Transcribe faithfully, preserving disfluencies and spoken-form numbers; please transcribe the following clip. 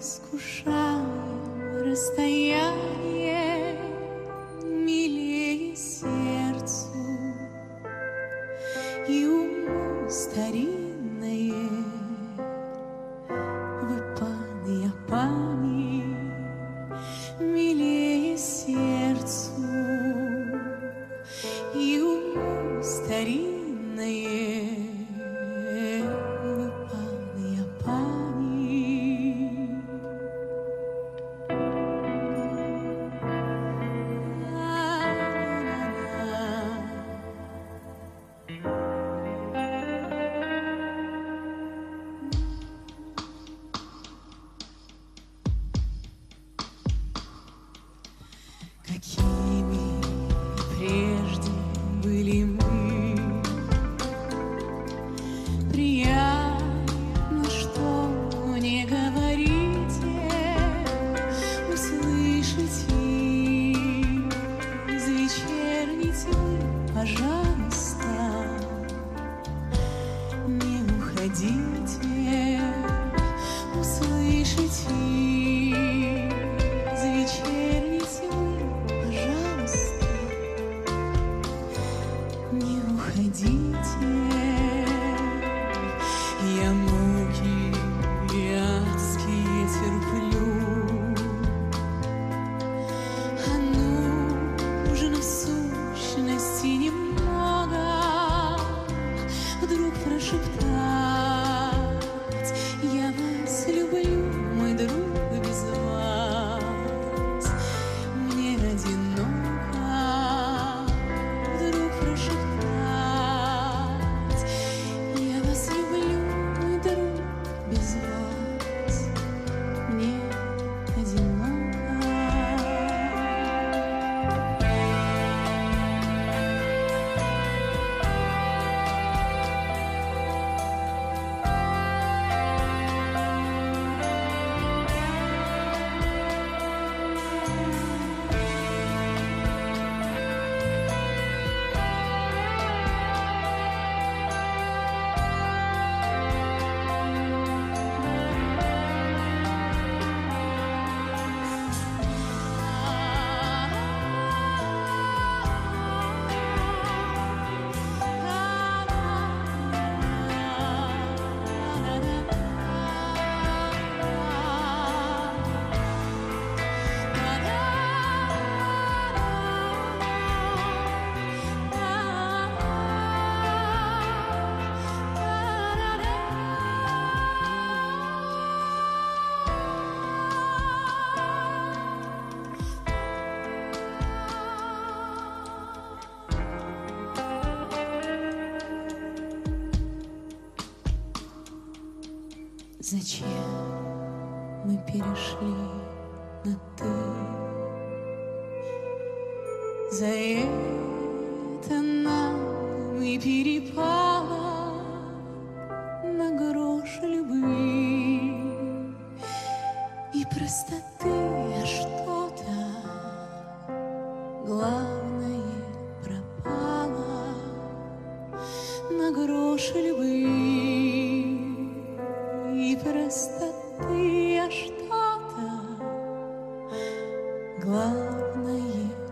искушаю расстояние милее сердцу и уму старинное. Вы, пан, я пани, милее сердцу и уму старинное. Вы, пан, я пани. Какими прежде были мы, приятно, что не говорите, услышите из вечерней тьмы, пожалуйста, не уходите, услышите из вечерней тьмы, пожалуйста, не уходите. Я муки адские терплю, а нужно в сущности немного вдруг прошептать: я вас люблю, мой друг, без вас мне одиноко. Вдруг прошептать: я вас люблю, мой друг, без вас мне одиноко. Зачем мы перешли на «ты»? За это нам и перепало на грош любви и простоты, а что-то главное пропало на грош любви и простоты, а что-то главное